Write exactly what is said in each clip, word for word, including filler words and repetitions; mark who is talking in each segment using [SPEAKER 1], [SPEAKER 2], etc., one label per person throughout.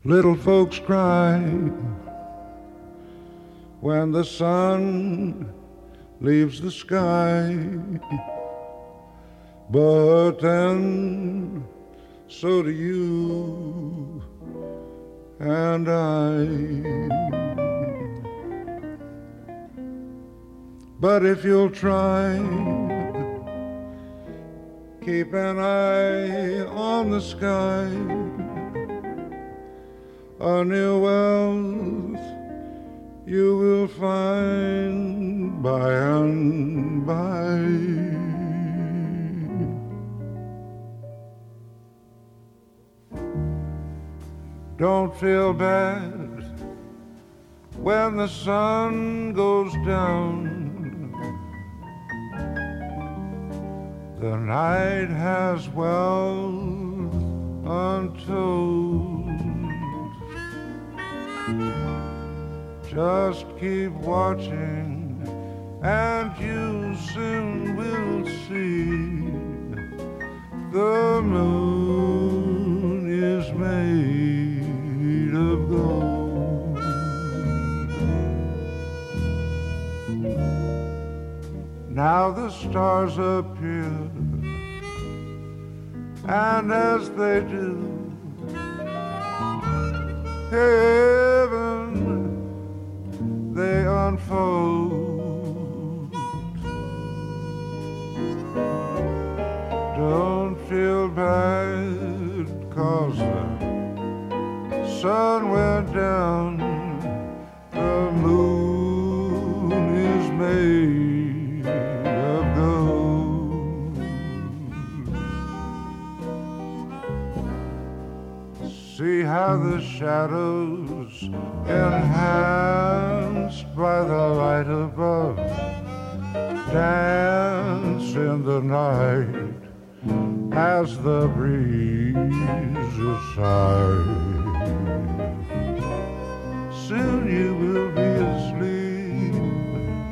[SPEAKER 1] Little folks cry when the sun leaves the sky, but then so do you and I. But if you'll try, keep an eye on the sky, a new wealth you will find by and by. Don't feel bad when the sun goes down. The night has wealth untold. Just keep watching and you soon will see the moon is made of gold. Now the stars appear, and as they do, heaven they unfold. Don't feel bad 'cause the sun went down, the moon is made of gold. See how the shadows enhanced by the light above dance in the night as the breezes sigh. Soon you will be asleep,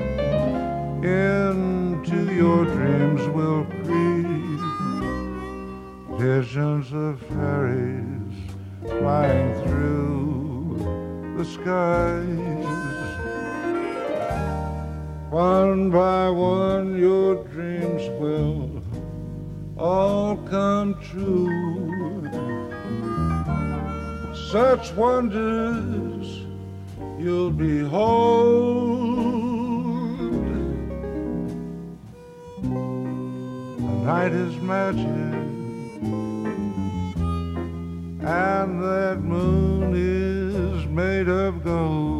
[SPEAKER 1] into your dreams will creep visions of fairies flying through the skies. One by one your dreams will all come true. Such wonders you'll behold. The night is magic, and that moon is made of gold.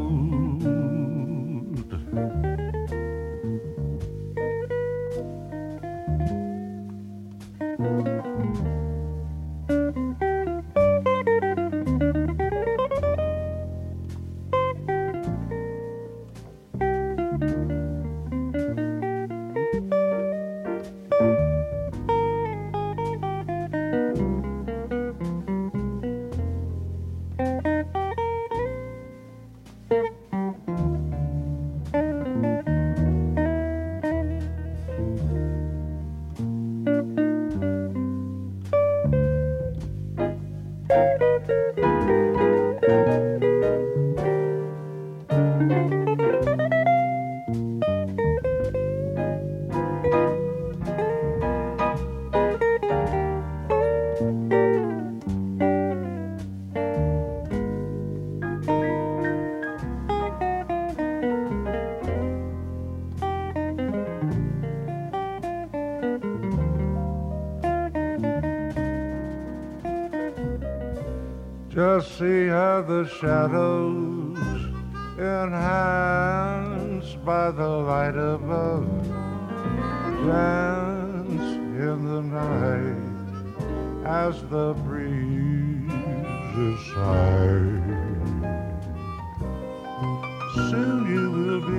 [SPEAKER 1] Just see how the shadows enhanced by the light above dance in the night as the breezes sigh. Soon you will be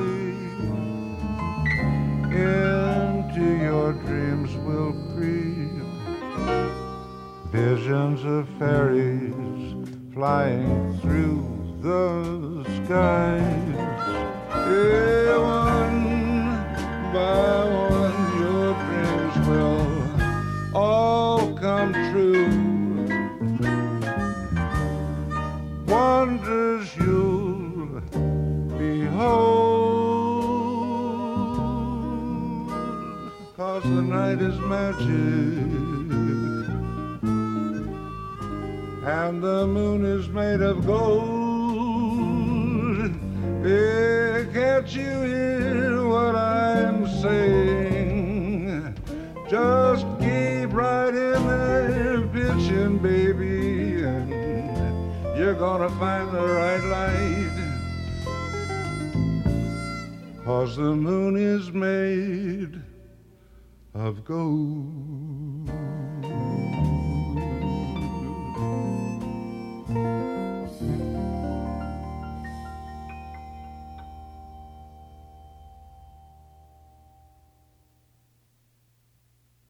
[SPEAKER 1] asleep, into your dreams will creep visions of fairies flying through the skies. Yeah, one by one your dreams will all come true. is magic, and the moon is made of gold. Yeah, can't you hear what I'm saying? Just keep right in there pitching, baby, and you're gonna find the right light. 'Cause the moon is made of gold.